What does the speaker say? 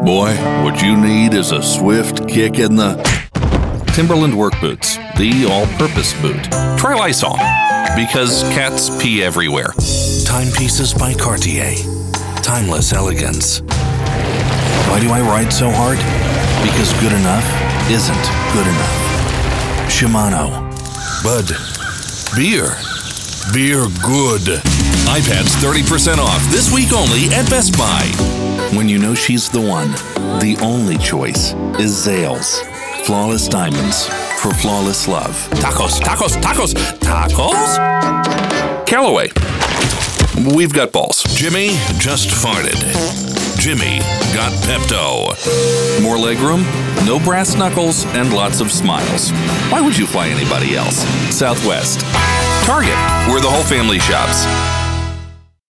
Boy, what you need is a swift kick in the... Timberland work boots, the all-purpose boot. Try Lysol, because cats pee everywhere. Timepieces by Cartier. Timeless elegance. Why do I ride so hard? Because good enough isn't good enough. Shimano. Bud. Beer. Beer good. iPads 30% off this week only at Best Buy. When you know she's the one, the only choice is Zales. Flawless diamonds for flawless love. Tacos, tacos, tacos, tacos? Callaway. We've got balls. Jimmy just farted. Jimmy got Pepto. More legroom, no brass knuckles, and lots of smiles. Why would you fly anybody else? Southwest. Target, where the whole family shops.